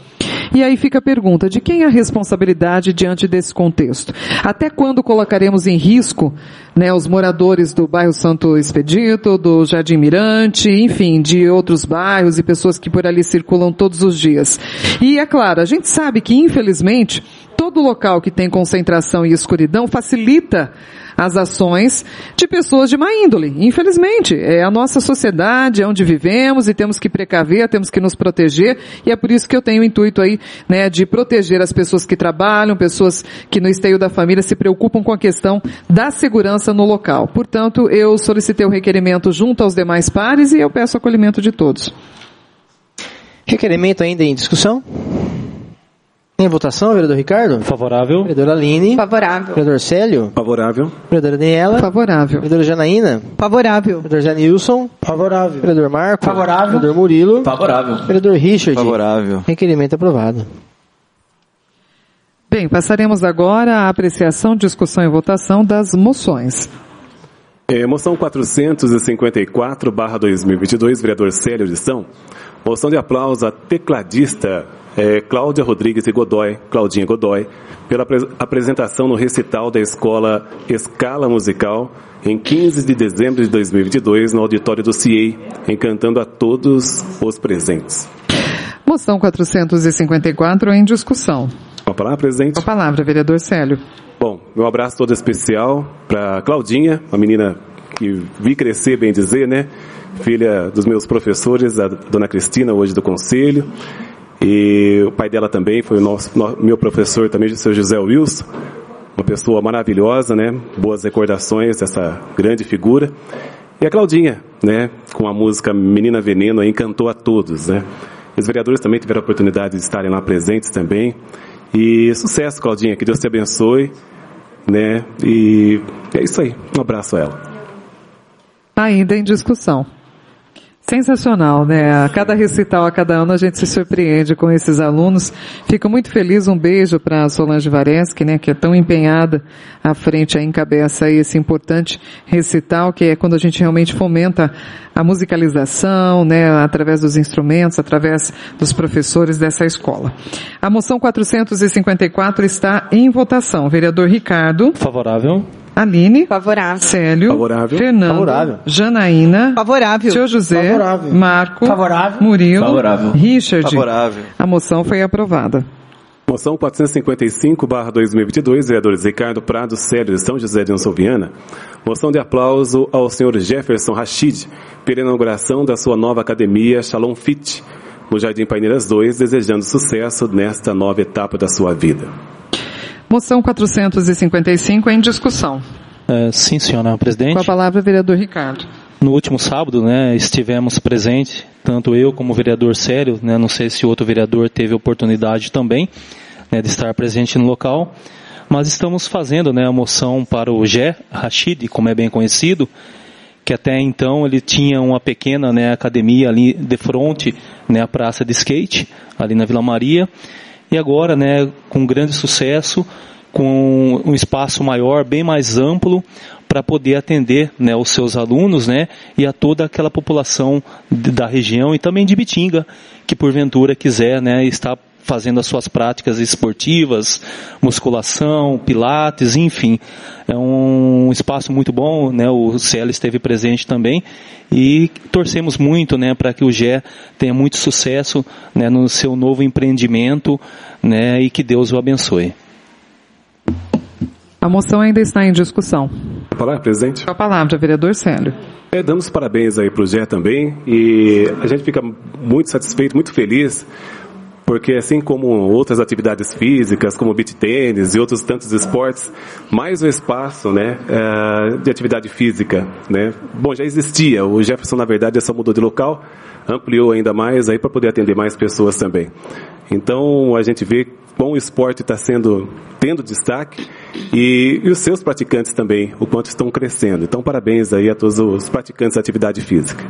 E aí fica a pergunta, de quem é a responsabilidade diante desse contexto? Até quando colocaremos em risco, né, os moradores do bairro Santo Expedito, do Jardim Mirante, enfim, de outros bairros e pessoas que por ali circulam todos os dias? E é claro, a gente sabe que infelizmente todo local que tem concentração e escuridão facilita as ações de pessoas de má índole. Infelizmente, é a nossa sociedade, é onde vivemos e temos que precaver, temos que nos proteger, e é por isso que eu tenho o intuito aí, né, de proteger as pessoas que trabalham, pessoas que no esteio da família se preocupam com a questão da segurança no local. Portanto, eu solicitei o requerimento junto aos demais pares e eu peço acolhimento de todos. Requerimento ainda em discussão? Em votação, vereador Ricardo? Favorável. Vereadora Aline? Favorável. Vereador Célio? Favorável. Vereadora Daniela? Favorável. Vereadora Janaína? Favorável. Vereador Janilson? Favorável. Vereador Marco? Favorável. Vereador Murilo? Favorável. Vereador Richard? Favorável. Requerimento aprovado. Bem, passaremos agora à apreciação, discussão e votação das moções. É, moção quatrocentos e cinquenta e quatro barra dois mil e vinte e dois, vereador Célio Lição. Moção de aplauso à tecladista é, Cláudia Rodrigues e Godoy, Claudinha Godoy, pela apre- apresentação no recital da Escola Escala Musical em quinze de dezembro de dois mil e vinte e dois, no auditório do C I E, encantando a todos os presentes. Moção quatrocentos e cinquenta e quatro em discussão. Com a palavra, presidente. Com a palavra, vereador Célio. Bom, meu abraço todo especial para Claudinha, uma menina que vi crescer, bem dizer, né? Filha dos meus professores, a dona Cristina, hoje do Conselho. E o pai dela também foi o nosso, meu professor também, o seu José Wilson. Uma pessoa maravilhosa, né? Boas recordações dessa grande figura. E a Claudinha, né? Com a música Menina Veneno, aí, encantou a todos, né? Os vereadores também tiveram a oportunidade de estarem lá presentes também. E sucesso, Claudinha, que Deus te abençoe, né? E é isso aí, um abraço a ela. Ainda em discussão. Sensacional, né? A cada recital, a cada ano, a gente se surpreende com esses alunos. Fico muito feliz, um beijo para a Solange Vareschi, né? Que é tão empenhada à frente, aí encabeça aí esse importante recital, que é quando a gente realmente fomenta a musicalização, né? Através dos instrumentos, através dos professores dessa escola. A moção quatrocentos e cinquenta e quatro está em votação. Vereador Ricardo. Favorável. Aline. Favorável. Célio. Favorável. Fernando. Favorável. Janaína. Favorável. Seu José. Favorável. Marco. Favorável. Murilo. Favorável. Richard. Favorável. A moção foi aprovada. Moção quatrocentos e cinquenta e cinco barra dois mil e vinte e dois, vereadores Ricardo Prado, Célio de São José de Ansoviana. Moção de aplauso ao senhor Jefferson Rachid pela inauguração da sua nova academia Shalom Fit, no Jardim Paineiras dois, desejando sucesso nesta nova etapa da sua vida. Moção quatrocentos e cinquenta e cinco em discussão. É, sim, senhora presidente. Com a palavra, vereador Ricardo. No último sábado, né, estivemos presentes, tanto eu como o vereador Célio, né, não sei se o outro vereador teve oportunidade também, né, de estar presente no local, mas estamos fazendo, né, a moção para o Jé Rachid, como é bem conhecido, que até então ele tinha uma pequena, né, academia ali de frente, né, a praça de skate, ali na Vila Maria, e agora, né, com grande sucesso, com um espaço maior, bem mais amplo, para poder atender, né, os seus alunos, né, e a toda aquela população de, da região e também de Bitinga, que porventura quiser, né, estar fazendo as suas práticas esportivas, musculação, pilates, enfim. É um espaço muito bom, né, o C L esteve presente também, e torcemos muito, né, para que o Gé tenha muito sucesso, né, no seu novo empreendimento, né, e que Deus o abençoe. A moção ainda está em discussão. A palavra, presidente. Com a palavra, vereador Célio. É, damos os parabéns aí para o Gé também, e a gente fica muito satisfeito, muito feliz, porque assim como outras atividades físicas, como beach tênis e outros tantos esportes, mais o espaço, né, de atividade física, né, bom, já existia, o Jefferson na verdade só mudou de local, ampliou ainda mais aí para poder atender mais pessoas também. Então a gente vê como o esporte está sendo, tendo destaque, e, e os seus praticantes também, o quanto estão crescendo. Então parabéns aí a todos os praticantes de atividade física.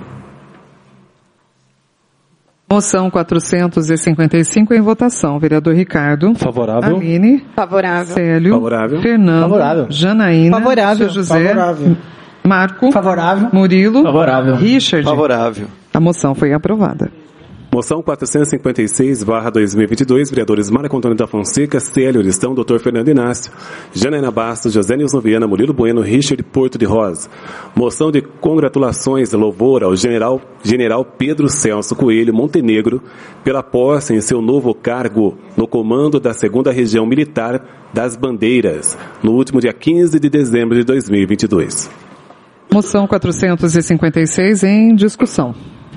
Moção quatrocentos e cinquenta e cinco em votação. Vereador Ricardo. Favorável. Aline. Favorável. Célio. Favorável. Fernando. Favorável. Janaína. Favorável. Seu José. Favorável. Marco. Favorável. Murilo. Favorável. Richard. Favorável. A moção foi aprovada. Moção quatrocentos e cinquenta e seis barra dois mil e vinte e dois, vereadores Marco Antônio da Fonseca, Célio Listão, doutor Fernando Inácio, Janaína Bastos, José Nilson Viana, Murilo Bueno, Richard Porto de Rosa. Moção de congratulações e louvor ao general, general Pedro Celso Coelho Montenegro pela posse em seu novo cargo no comando da segunda Região Militar das Bandeiras, no último dia quinze de dezembro de dois mil e vinte e dois. Moção quatrocentos e cinquenta e seis em discussão.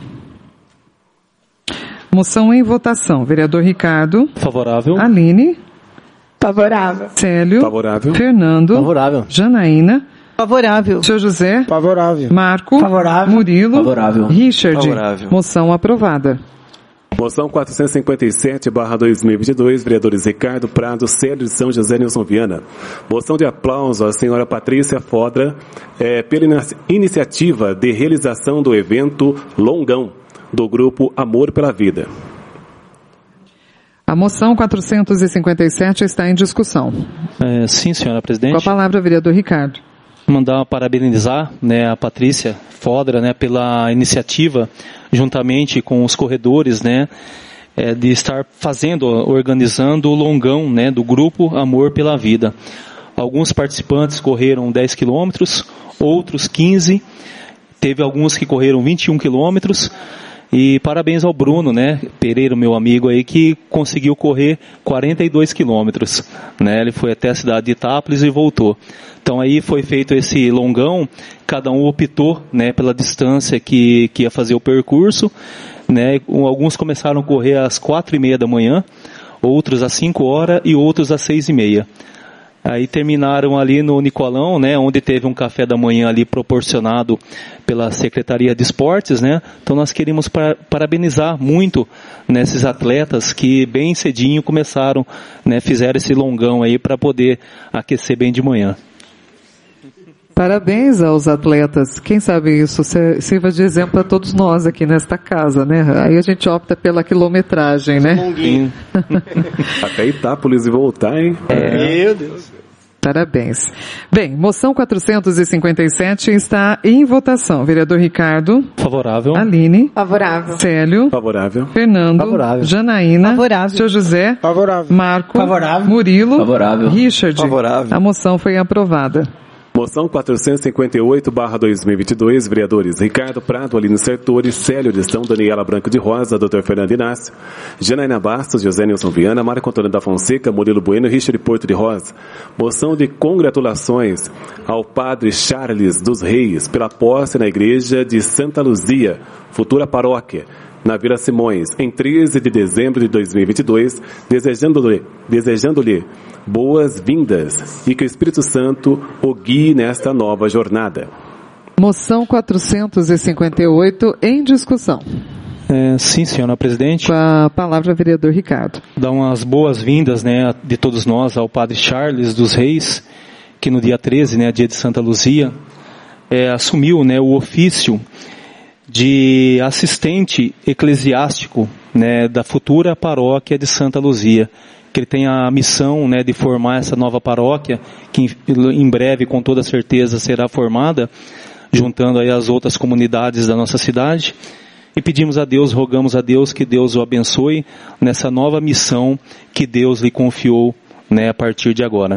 Moção em votação. Vereador Ricardo. Favorável. Aline. Favorável. Célio. Favorável. Fernando. Favorável. Janaína. Favorável. Seu José. Favorável. Marco. Favorável. Murilo. Favorável. Richard. Favorável. Moção aprovada. Moção quatrocentos e cinquenta e sete barra dois mil e vinte e dois, vereadores Ricardo Prado, Célio de São José Nilson Viana. Moção de aplauso à senhora Patrícia Fodra é, pela iniciativa de realização do evento Longão, do grupo Amor pela Vida. A moção quatrocentos e cinquenta e sete está em discussão. É, sim, senhora presidente. Com a palavra, vereador Ricardo. Mandar parabenizar, né, a Patrícia Fodra, né, pela iniciativa, juntamente com os corredores, né, é, de estar fazendo, organizando o longão, né, do grupo Amor pela Vida. Alguns participantes correram dez quilômetros, outros quinze, teve alguns que correram vinte e um quilômetros. E parabéns ao Bruno, né, Pereira, meu amigo aí, que conseguiu correr quarenta e dois quilômetros, né, ele foi até a cidade de Itápolis e voltou. Então aí foi feito esse longão, cada um optou, né, pela distância que, que ia fazer o percurso, né, alguns começaram a correr às quatro e meia da manhã, outros às cinco horas e outros às seis e meia. Aí terminaram ali no Nicolão, né, onde teve um café da manhã ali proporcionado pela Secretaria de Esportes, né. Então nós queríamos para, parabenizar muito, né, esses atletas que bem cedinho começaram, né, fizeram esse longão aí para poder aquecer bem de manhã. Parabéns aos atletas. Quem sabe isso sirva de exemplo para todos nós aqui nesta casa, né? Aí a gente opta pela quilometragem, né? Sim. Até Itápolis e voltar, hein? É. Meu Deus. Parabéns. Bem, moção quatrocentos e cinquenta e sete está em votação. Vereador Ricardo. Favorável. Aline. Favorável. Célio. Favorável. Fernando. Favorável. Janaína. Favorável. Seu José. Favorável. Marco. Favorável. Murilo. Favorável. Richard. Favorável. A moção foi aprovada. Moção quatrocentos e cinquenta e oito barra dois mil e vinte e dois, vereadores Ricardo Prado, Aline Sertori, Célio Listão, Daniela Branco de Rosa, doutor Fernando Inácio, Janaína Bastos, José Nilson Viana, Marco Antônio da Fonseca, Murilo Bueno e Richard Porto de Rosa. Moção de congratulações ao padre Charles dos Reis pela posse na igreja de Santa Luzia, futura paróquia, na Vila Simões, em treze de dezembro de dois mil e vinte e dois, desejando-lhe, desejando-lhe boas-vindas e que o Espírito Santo o guie nesta nova jornada. Moção quatrocentos e cinquenta e oito em discussão. É, sim, senhora presidente. Com a palavra, vereador Ricardo. Dar umas boas-vindas, né, de todos nós ao padre Charles dos Reis, que no dia treze, né, dia de Santa Luzia, é, assumiu, né, o ofício de assistente eclesiástico, né, da futura paróquia de Santa Luzia, que ele tem a missão, né, de formar essa nova paróquia, que em breve, com toda certeza, será formada, juntando aí as outras comunidades da nossa cidade, e pedimos a Deus, rogamos a Deus que Deus o abençoe nessa nova missão que Deus lhe confiou, né, a partir de agora.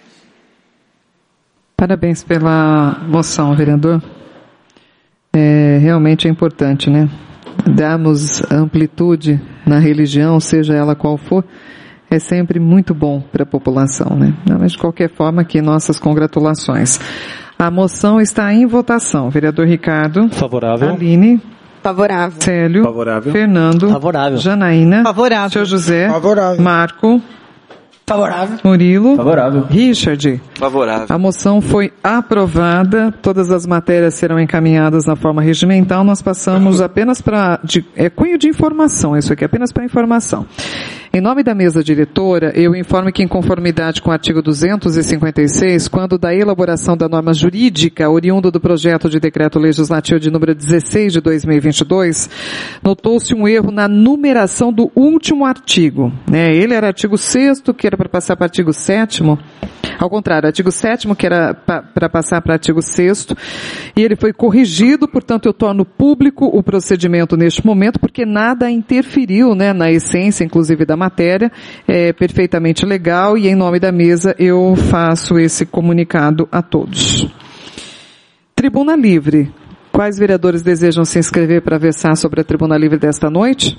Parabéns pela moção, vereador. É, realmente é importante, né? Darmos amplitude na religião, seja ela qual for, é sempre muito bom para a população, né? Mas de qualquer forma, aqui nossas congratulações. A moção está em votação. Vereador Ricardo. Favorável. Aline. Favorável. Célio. Favorável. Fernando. Favorável. Janaína. Favorável. Seu José. Favorável. Marco. Favorável. Murilo. Favorável. Richard. Favorável. A moção foi aprovada. Todas as matérias serão encaminhadas na forma regimental. Nós passamos apenas para... É cunho de informação, isso aqui, apenas para informação. Em nome da mesa diretora, eu informo que, em conformidade com o artigo duzentos e cinquenta e seis, quando da elaboração da norma jurídica oriundo do projeto de decreto legislativo de número dezesseis de dois mil e vinte e dois, notou-se um erro na numeração do último artigo, né? Ele era artigo sexto, que era para passar para artigo sétimo. Ao contrário, artigo sétimo, que era para passar para artigo sexto, e ele foi corrigido, portanto eu torno público o procedimento neste momento, porque nada interferiu, né, na essência, inclusive da matéria, é perfeitamente legal, e em nome da mesa eu faço esse comunicado a todos. Tribuna Livre. Quais vereadores desejam se inscrever para versar sobre a Tribuna Livre desta noite?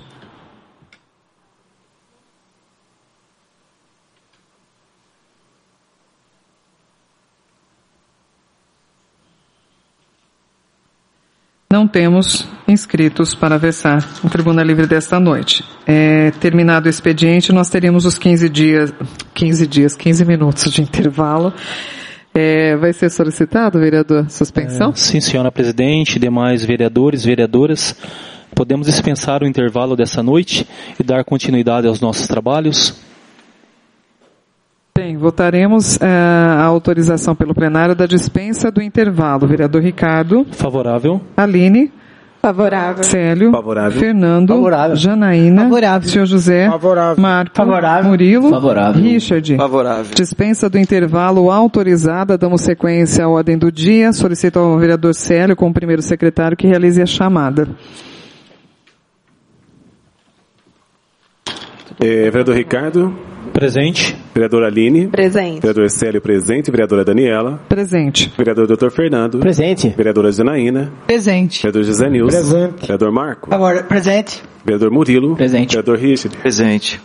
Não temos inscritos para versar a Tribuna Livre desta noite. É, terminado o expediente, nós teríamos os quinze dias, quinze dias, quinze minutos de intervalo. É, vai ser solicitado, vereador, suspensão? É, sim, senhora presidente, demais vereadores, vereadoras, podemos dispensar o intervalo dessa noite e dar continuidade aos nossos trabalhos? Bem, votaremos uh, a autorização pelo plenário da dispensa do intervalo. Vereador Ricardo. Favorável. Aline. Favorável. Célio. Favorável. Fernando. Favorável. Janaína. Favorável. Senhor José. Favorável. Marco. Favorável. Murilo. Favorável. Richard. Favorável. Dispensa do intervalo autorizada. Damos sequência à ordem do dia. Solicito ao vereador Célio, como primeiro secretário, que realize a chamada. É, vereador Ricardo. Presente. Vereadora Aline. Presente. Vereador Célio presente. Vereadora Daniela. Presente. Vereador doutor Fernando. Presente. Vereadora Janaína. Presente. Vereador José Nilson. Presente. Vereador Marco. Favor, presente. Vereador Murilo. Presente. Vereador Richard. Presente.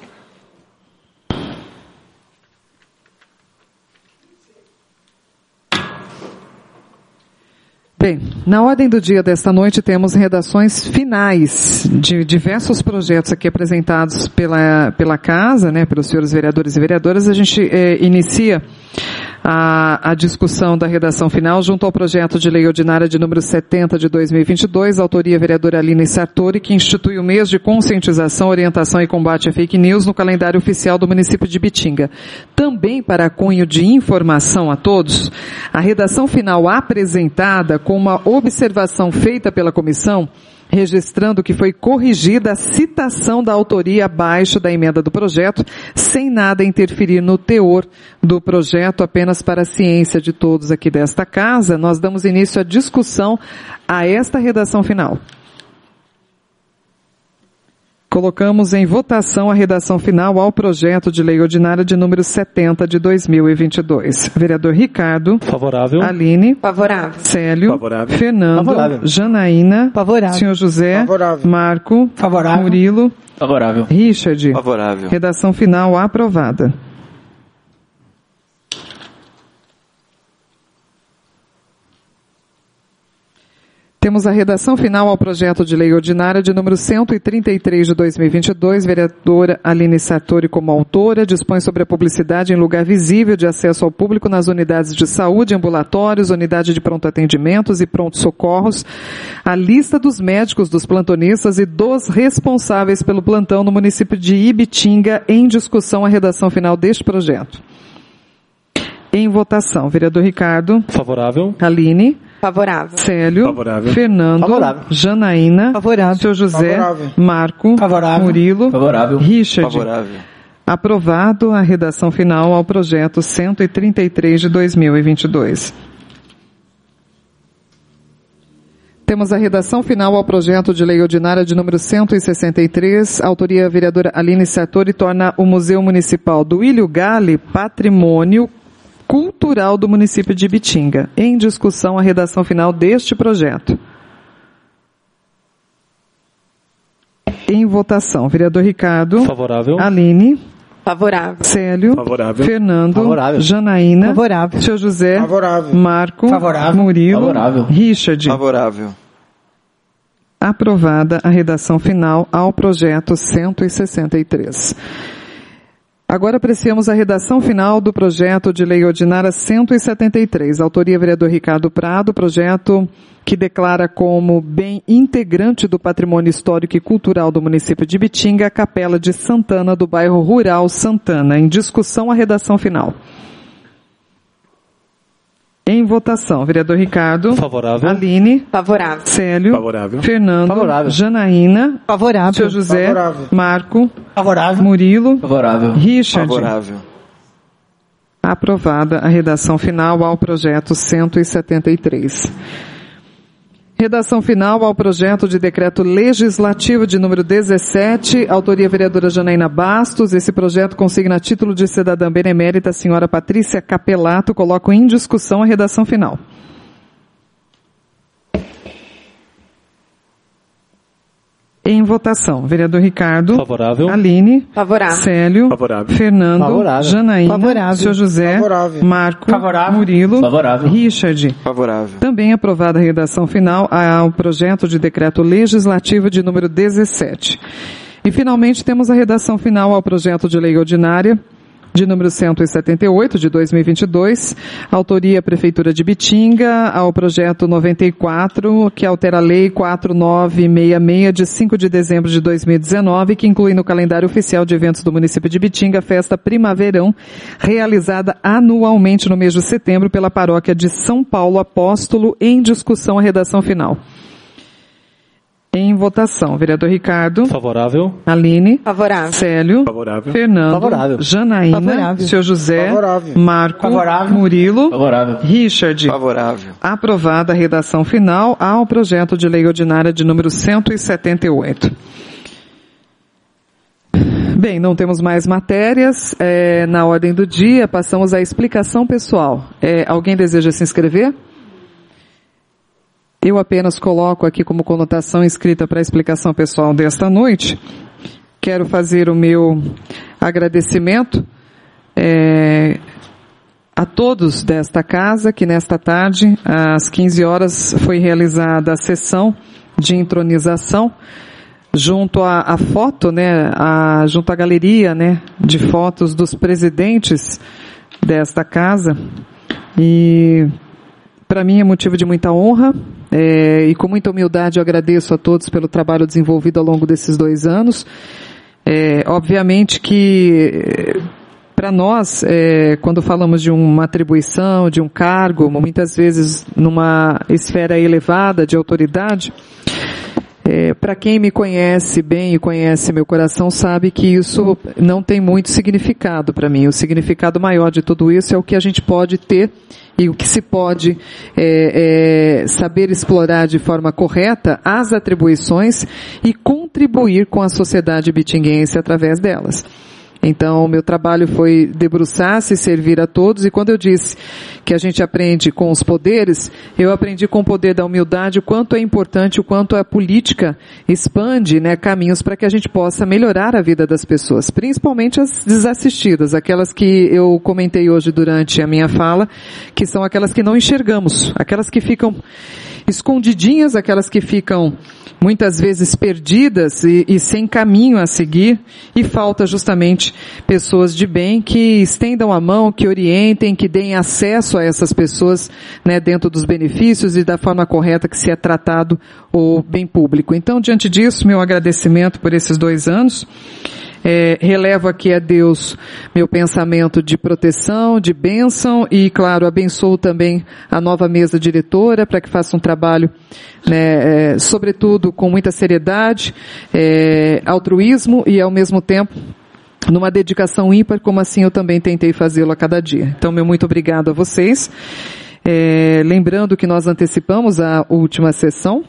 Bem, na ordem do dia desta noite temos redações finais de diversos projetos aqui apresentados pela, pela Casa, né, pelos senhores vereadores e vereadoras. A gente eh, inicia a, a discussão da redação final junto ao projeto de lei ordinária de número setenta de dois mil e vinte e dois, autoria vereadora Aline Sartori, que institui o mês de conscientização, orientação e combate a fake news no calendário oficial do município de Ibitinga. Também para cunho de informação a todos, a redação final apresentada com uma observação feita pela comissão, registrando que foi corrigida a citação da autoria abaixo da emenda do projeto, sem nada interferir no teor do projeto, apenas para a ciência de todos aqui desta casa, nós damos início à discussão a esta redação final. Colocamos em votação a redação final ao projeto de lei ordinária de número setenta de dois mil e vinte e dois. Vereador Ricardo. Favorável. Aline. Favorável. Célio. Favorável. Fernando. Favorável. Janaína. Favorável. Senhor José. Favorável. Marco. Favorável. Murilo. Favorável. Richard. Favorável. Redação final aprovada. Temos a redação final ao projeto de lei ordinária de número cento e trinta e três de dois mil e vinte e dois, vereadora Aline Sartori como autora, dispõe sobre a publicidade em lugar visível de acesso ao público nas unidades de saúde, ambulatórios, unidade de pronto-atendimentos e pronto-socorros, a lista dos médicos, dos plantonistas e dos responsáveis pelo plantão no município de Ibitinga, em discussão a redação final deste projeto. Em votação, vereador Ricardo. Favorável. Aline. Favorável. Célio. Favorável. Fernando. Favorável. Janaína. Favorável. Senhor José. Favorável. Marco. Favorável. Murilo. Favorável. Richard. Favorável. Aprovado a redação final ao projeto cento e trinta e três de dois mil e vinte e dois. Temos a redação final ao projeto de lei ordinária de número cento e sessenta e três, autoria vereadora Aline Sartori, torna o Museu Municipal do Ilho Gale patrimônio cultural do município de Ibitinga. Em discussão a redação final deste projeto. Em votação, vereador Ricardo. Favorável. Aline. Favorável. Célio. Favorável. Fernando. Favorável. Janaína. Favorável. Senhor José. Favorável. Marco. Favorável. Murilo. Favorável. Richard. Favorável. Aprovada a redação final ao projeto cento e sessenta e três. Agora apreciamos a redação final do projeto de lei ordinária cento e setenta e três. Autoria vereador Ricardo Prado, projeto que declara como bem integrante do patrimônio histórico e cultural do município de Ibitinga a Capela de Santana do bairro Rural Santana. Em discussão a redação final. Em votação, vereador Ricardo. Favorável. Aline. Favorável. Célio. Favorável. Fernando. Favorável. Janaína. Favorável. Senhor José. Favorável. Marco. Favorável. Murilo. Favorável. Richard. Favorável. Aprovada a redação final ao projeto cento e setenta e três. Redação final ao projeto de decreto legislativo de número dezessete, autoria vereadora Janaína Bastos. Esse projeto consigna a título de cidadã benemérita a senhora Patrícia Capelato. Coloco em discussão a redação final. Em votação, vereador Ricardo. Favorável. Aline. Favorável. Célio. Favorável. Fernando. Favorável. Janaína. Favorável. Senhor José. Favorável. Marco. Favorável. Murilo. Favorável. Richard. Favorável. Também aprovada a redação final ao projeto de decreto legislativo de número dezessete. E finalmente temos a redação final ao projeto de lei ordinária de número cento e setenta e oito, de dois mil e vinte e dois, autoria Prefeitura de Bitinga, ao projeto noventa e quatro, que altera a Lei quatro mil novecentos e sessenta e seis, de cinco de dezembro de dois mil e dezenove, que inclui no calendário oficial de eventos do município de Bitinga a festa Primaverão, realizada anualmente no mês de setembro pela paróquia de São Paulo Apóstolo. Em discussão a redação final. Em votação, vereador Ricardo. Favorável. Aline. Favorável. Célio. Favorável. Fernando. Favorável. Janaína. Favorável. Senhor José. Favorável. Marco. Favorável. Murilo. Favorável. Richard. Favorável. Aprovada a redação final ao projeto de lei ordinária de número cento e setenta e oito. Bem, não temos mais matérias. É, na ordem do dia, passamos à explicação pessoal. É, alguém deseja se inscrever? Eu apenas coloco aqui como conotação escrita para a explicação pessoal desta noite. Quero fazer o meu agradecimento é, a todos desta casa, que nesta tarde, às quinze horas, foi realizada a sessão de entronização junto à, à foto, né, a, junto à galeria, né, de fotos dos presidentes desta casa. E para mim é motivo de muita honra, é, e com muita humildade eu agradeço a todos pelo trabalho desenvolvido ao longo desses dois anos. É, obviamente que para nós, é, quando falamos de uma atribuição, de um cargo, muitas vezes numa esfera elevada de autoridade, é, para quem me conhece bem e conhece meu coração sabe que isso não tem muito significado para mim. O significado maior de tudo isso é o que a gente pode ter e o que se pode é, é, saber explorar de forma correta as atribuições e contribuir com a sociedade bitinguense através delas. Então, o meu trabalho foi debruçar-se e servir a todos, e quando eu disse que a gente aprende com os poderes, eu aprendi com o poder da humildade o quanto é importante, o quanto a política expande, né, caminhos para que a gente possa melhorar a vida das pessoas, principalmente as desassistidas, aquelas que eu comentei hoje durante a minha fala, que são aquelas que não enxergamos, aquelas que ficam escondidinhas, aquelas que ficam muitas vezes perdidas e, e sem caminho a seguir, e falta justamente pessoas de bem que estendam a mão, que orientem, que deem acesso a essas pessoas, né, dentro dos benefícios e da forma correta que se é tratado o bem público. Então, diante disso, meu agradecimento por esses dois anos. É, relevo aqui a Deus meu pensamento de proteção, de bênção e, claro, abençoo também a nova mesa diretora para que faça um trabalho, né, é, sobretudo com muita seriedade, é, altruísmo e, ao mesmo tempo, numa dedicação ímpar, como assim eu também tentei fazê-lo a cada dia. Então, meu muito obrigado a vocês. É, lembrando que nós antecipamos a última sessão.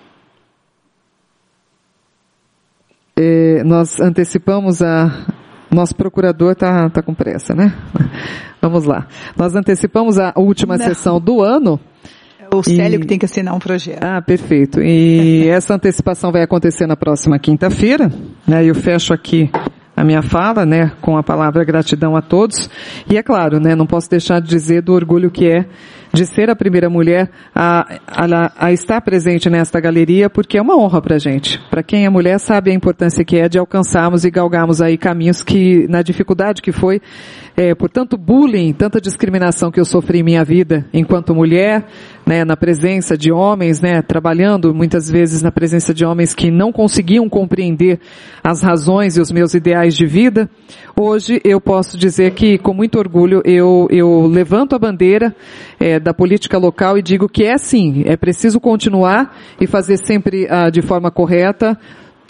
É, nós antecipamos a... Nosso procurador está tá com pressa, né? Vamos lá. Nós antecipamos a última Não. sessão do ano. O Célio e... que tem que assinar um projeto. Ah, perfeito. E essa antecipação vai acontecer na próxima quinta-feira, né? Eu fecho aqui a minha fala, né, com a palavra gratidão a todos. E é claro, né, não posso deixar de dizer do orgulho que é de ser a primeira mulher a, a, a estar presente nesta galeria, porque é uma honra pra gente. Para quem é mulher sabe a importância que é de alcançarmos e galgarmos aí caminhos que, na dificuldade que foi, é, por tanto bullying, tanta discriminação que eu sofri em minha vida enquanto mulher, né, na presença de homens, né, trabalhando muitas vezes na presença de homens que não conseguiam compreender as razões e os meus ideais de vida. Hoje eu posso dizer que com muito orgulho eu, eu levanto a bandeira é, da política local e digo que é sim, é preciso continuar e fazer sempre ah, de forma correta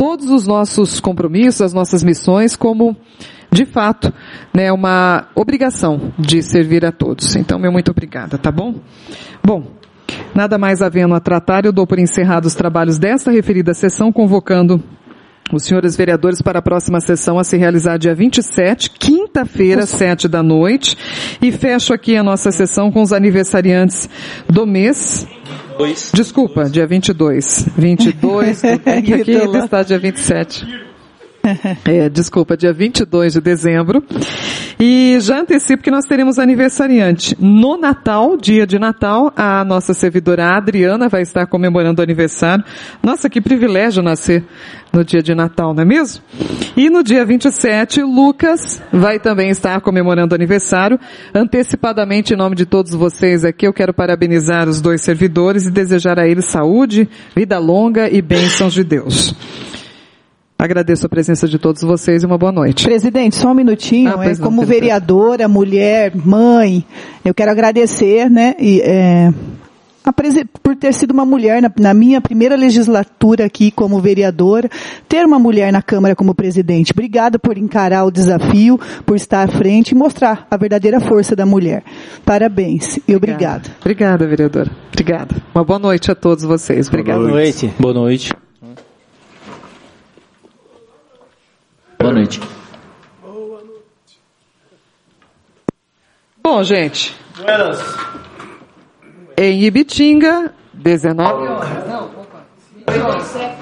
todos os nossos compromissos, as nossas missões como, de fato, né, uma obrigação de servir a todos. Então, meu muito obrigada, tá bom? Bom, nada mais havendo a tratar, eu dou por encerrados os trabalhos desta referida sessão, convocando os senhores vereadores para a próxima sessão a se realizar dia vinte e sete, quinta-feira, sete da noite, e fecho aqui a nossa sessão com os aniversariantes do mês. Dois. Desculpa, dia vinte e dois. vinte e dois, aqui ainda está dia vinte e sete. É, desculpa, dia vinte e dois de dezembro. E já antecipo que nós teremos aniversariante. No Natal, dia de Natal, a nossa servidora Adriana vai estar comemorando o aniversário. Nossa, que privilégio nascer no dia de Natal, não é mesmo? E no dia vinte e sete, Lucas vai também estar comemorando o aniversário. Antecipadamente, em nome de todos vocês aqui, eu quero parabenizar os dois servidores e desejar a eles saúde, vida longa e bênçãos de Deus. Agradeço a presença de todos vocês e uma boa noite. Presidente, só um minutinho. Ah, é, como não, vereadora, mulher, mãe, eu quero agradecer, né, e, é, a prese- por ter sido uma mulher na, na minha primeira legislatura aqui como vereadora, ter uma mulher na Câmara como presidente. Obrigada por encarar o desafio, por estar à frente e mostrar a verdadeira força da mulher. Parabéns e obrigada. Obrigada, vereadora. Obrigada. Uma boa noite a todos vocês. Obrigada. Boa noite. Boa noite. Boa noite. Bom, gente. Em Ibitinga, dezenove horas. Não, opa.